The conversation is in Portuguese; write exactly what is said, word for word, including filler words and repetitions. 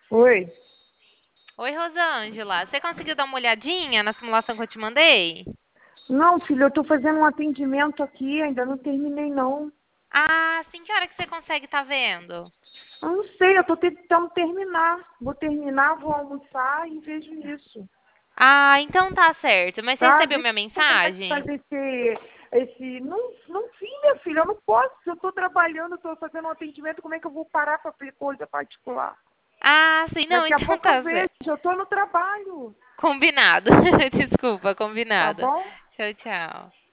Oi. Oi, Rosângela. Você conseguiu dar uma olhadinha na simulação que eu te mandei? Não, filho, eu tô fazendo um atendimento aqui, ainda não terminei, não. Ah, sim, que hora que você consegue estar vendo? Eu não sei, eu tô tentando terminar. Vou terminar, vou almoçar e vejo isso, Ah, então tá certo. Mas você tá? recebeu Vê minha como é que mensagem? faz esse... esse... Não, não vi, minha filha, eu não posso. Se eu tô trabalhando, tô fazendo um atendimento, como é que eu vou parar pra ver coisa particular? Ah, sim, não, Daqui a então pouco eu tá vejo, certo. eu tô no trabalho, Combinado. Desculpa, tá combinado. bom? Tchau, tchau.